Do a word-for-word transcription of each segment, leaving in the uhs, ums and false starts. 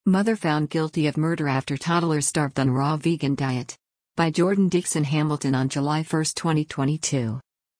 Mother found guilty of murder after toddler starved on raw vegan diet. By Jordan Dixon Hamilton on July first, twenty twenty-two.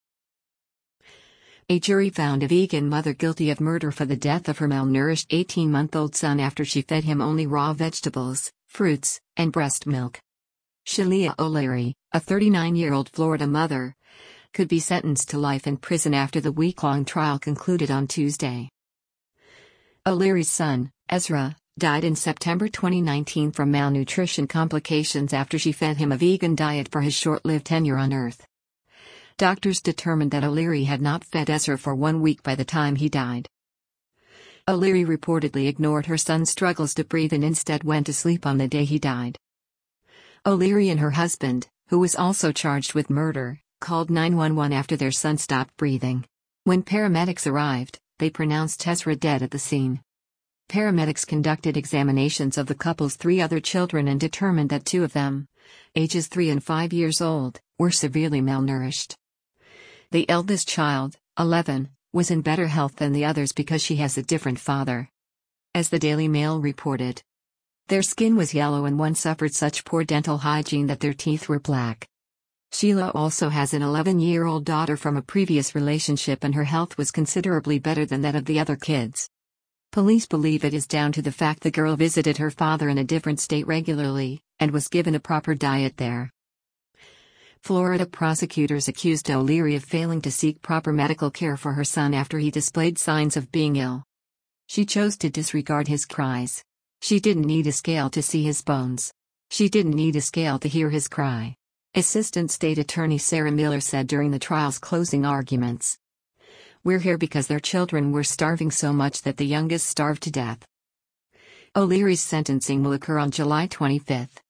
A jury found a vegan mother guilty of murder for the death of her malnourished eighteen-month-old son after she fed him only raw vegetables, fruits, and breast milk. Shelia O'Leary, a thirty-nine-year-old Florida mother, could be sentenced to life in prison after the week-long trial concluded on Tuesday. O'Leary's son, Ezra, died in September twenty nineteen from malnutrition complications after she fed him a vegan diet for his short-lived tenure on Earth. Doctors determined that O'Leary had not fed Ezra for one week by the time he died. O'Leary reportedly ignored her son's struggles to breathe and instead went to sleep on the day he died. O'Leary and her husband, who was also charged with murder, called nine one one after their son stopped breathing. When paramedics arrived, they pronounced Ezra dead at the scene. Paramedics conducted examinations of the couple's three other children and determined that two of them, ages three and five years old, were severely malnourished. The eldest child, eleven, was in better health than the others because she has a different father. As the Daily Mail reported, their skin was yellow and one suffered such poor dental hygiene that their teeth were black. Sheila also has an eleven-year-old daughter from a previous relationship and her health was considerably better than that of the other kids. Police believe it is down to the fact the girl visited her father in a different state regularly, and was given a proper diet there. Florida prosecutors accused O'Leary of failing to seek proper medical care for her son after he displayed signs of being ill. She chose to disregard his cries. She didn't need a scale to see his bones. She didn't need a scale to hear his cry. Assistant State Attorney Sarah Miller said during the trial's closing arguments. We're here because their children were starving so much that the youngest starved to death. O'Leary's sentencing will occur on July twenty-fifth.